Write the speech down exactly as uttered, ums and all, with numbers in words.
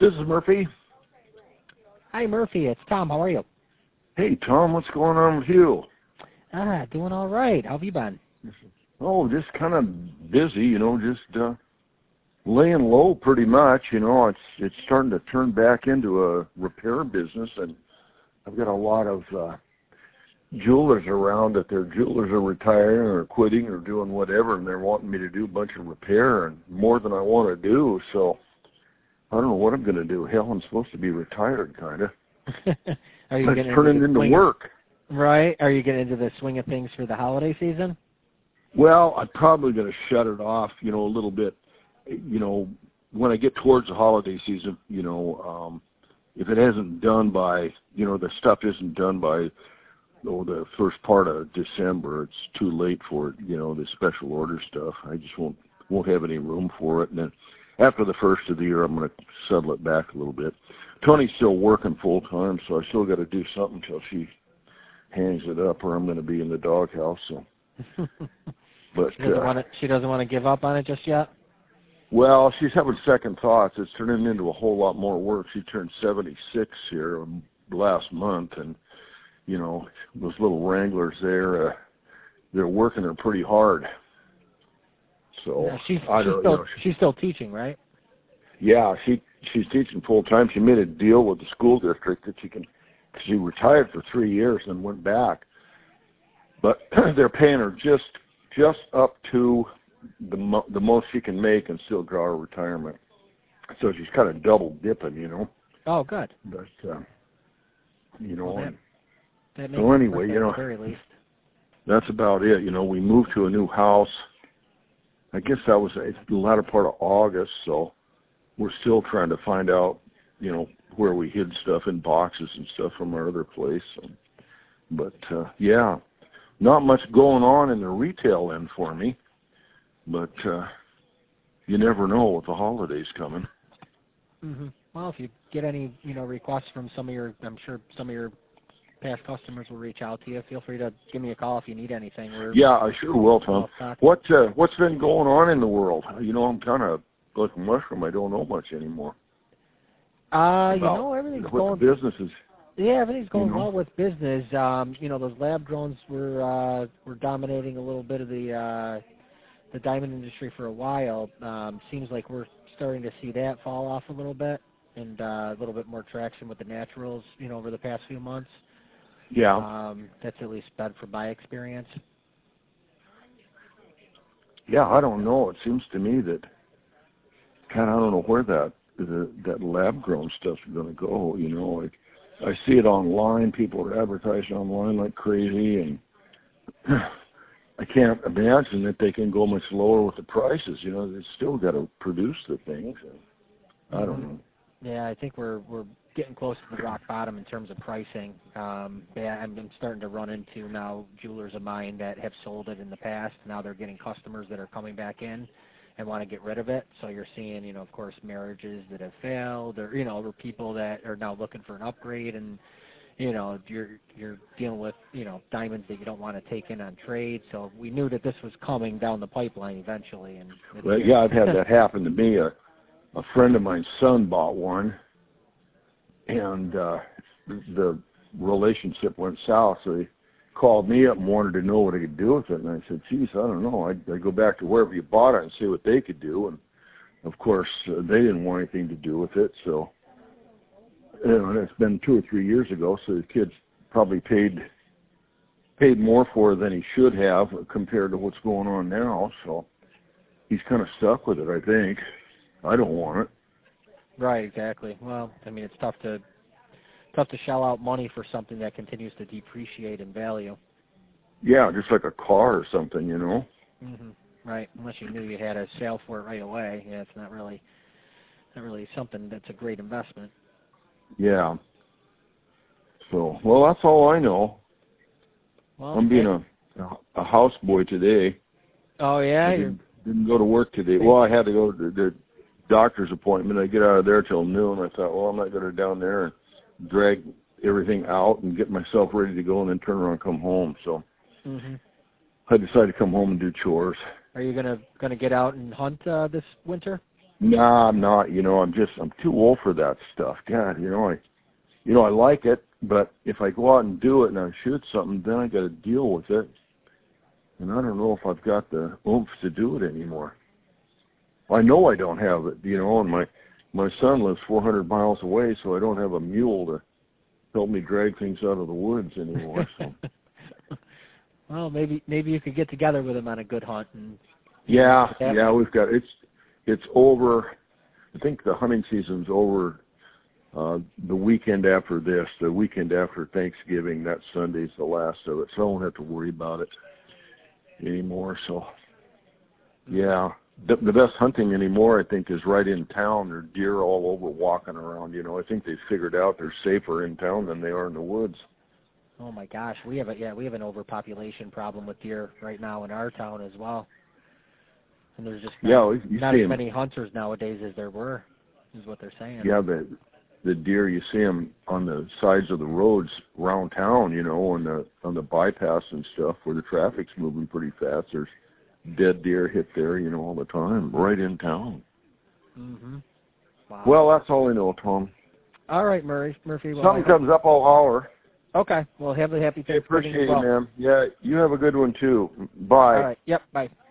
This is Murphy. Hi, Murphy. It's Tom. How are you? Hey, Tom. What's going on with you? Ah, doing all right. How have you been? Oh, just kind of busy, you know, just uh, laying low pretty much. You know, it's it's starting to turn back into a repair business, and I've got a lot of uh, jewelers around that their jewelers are retiring or quitting or doing whatever, and they're wanting me to do a bunch of repair and more than I want to do. So I don't know what I'm going to do. Hell, I'm supposed to be retired, kind of. Are you It's turning into swing work. Of, right? Are you getting into the swing of things for the holiday season? Well, I'm probably going to shut it off, you know, a little bit. You know, when I get towards the holiday season, you know, um, if it hasn't done by, you know, the stuff isn't done by oh, the first part of December, it's too late for it, you know, the special order stuff. I just won't won't have any room for it. And then after the first of the year, I'm going to settle it back a little bit. Tony's still working full time, so I still got to do something until she hangs it up, or I'm going to be in the doghouse. So, but she doesn't uh, want to. She doesn't want to give up on it just yet. Well, she's having second thoughts. It's turning into a whole lot more work. She turned seventy-six here last month, and you know those little Wranglers there, uh, they're working her pretty hard. So yeah, she's I she's don't, still you know, she, she's still teaching, right? Yeah, she she's teaching full time. She made a deal with the school district that she can. She retired for three years and went back, but they're paying her just just up to the mo- the most she can make and still draw her retirement. So she's kind of double dipping, you know. Oh, good. But uh, you know, Well, that, and that makes so it anyway, worth it you at know, the very least. that's about it. You know, we moved to a new house. I guess that was the latter part of August, so we're still trying to find out, you know, where we hid stuff in boxes and stuff from our other place. So, but uh, yeah, not much going on in the retail end for me. But uh, you never know with the holidays coming. Mm-hmm. Well, if you get any, you know, requests from some of your, I'm sure some of your past customers will reach out to you. Feel free to give me a call if you need anything. We're, yeah, I sure will, Tom. What uh, what's been going on in the world? You know, I'm kind of like a mushroom. I don't know much anymore. Uh, you know, everything's what going. The business is. Yeah, everything's going you know? well with business. Um, you know, those lab drones were uh, were dominating a little bit of the uh, the diamond industry for a while. Um, seems like we're starting to see that fall off a little bit, and uh, a little bit more traction with the naturals. You know, over the past few months. Yeah. Um, that's at least been from my experience. Yeah, I don't know. It seems to me that kind of I don't know where that the, that lab grown stuff's going to go. You know, like I see it online. People are advertising online like crazy, and I can't imagine that they can go much lower with the prices. You know, they still got to produce the things. And I don't know. Yeah, I think we're we're getting close to the rock bottom in terms of pricing. Um, yeah, I'm, I'm starting to run into now jewelers of mine that have sold it in the past. Now they're getting customers that are coming back in and want to get rid of it. So you're seeing, you know, of course, marriages that have failed, or you know, or people that are now looking for an upgrade, and you know, you're you're dealing with you know diamonds that you don't want to take in on trade. So we knew that this was coming down the pipeline eventually. And well, yeah, I've had that happen to me. A, a friend of mine's son bought one, and uh, the relationship went south. So he called me up and wanted to know what he could do with it. And I said, geez, I don't know. I'd, I'd go back to wherever you bought it and see what they could do. And, of course, uh, they didn't want anything to do with it. So, you know, and it's been two or three years ago, so the kid's probably paid paid more for it than he should have compared to what's going on now. So he's kind of stuck with it, I think. I don't want it. Right, exactly. Well, I mean, it's tough to tough to shell out money for something that continues to depreciate in value. Yeah, just like a car or something, you know. Mm-hmm. Right, unless you knew you had a sale for it right away. Yeah, it's not really not really something that's a great investment. Yeah. So, well, that's all I know. Well, I'm being a a houseboy today. Oh yeah, I didn't, didn't go to work today. Well, I had to go to the doctor's appointment. I get out of there till noon. I thought, well, I'm not going to down there and drag everything out and get myself ready to go and then turn around and come home. So mm-hmm. I decided to come home and do chores. Are you gonna gonna get out and hunt uh, this winter? Nah, I'm not. You know, I'm just I'm too old for that stuff. God, you know, I, you know, I like it, but if I go out and do it and I shoot something, then I got to deal with it, and I don't know if I've got the oomph to do it anymore. I know I don't have it. You know, and my my son lives four hundred miles away, so I don't have a mule to help me drag things out of the woods anymore. So. Well, maybe maybe you could get together with him on a good hunt. And yeah, yeah, we've got it's it's over. I think the hunting season's over uh, the weekend after this. The weekend after Thanksgiving, that Sunday's the last of it, so I won't have to worry about it anymore. So, yeah, the, the best hunting anymore, I think, is right in town. There are deer all over walking around. You know, I think they've figured out they're safer in town than they are in the woods. Oh my gosh, we have a yeah we have an overpopulation problem with deer right now in our town as well, and there's just not, yeah, you not see as them. many hunters nowadays as there were, is what they're saying. Yeah, the the deer, you see them on the sides of the roads around town, you know, on the on the bypass and stuff where the traffic's moving pretty fast. There's dead deer hit there, you know, all the time, right in town. Mhm. Wow. Well, that's all I know, Tom. All right, Murray Murphy. Well, Something comes up, I'll holler. Okay. Well, have a happy Thanksgiving. I appreciate as well. it, man. Yeah, you have a good one too. Bye. All right. Yep. Bye.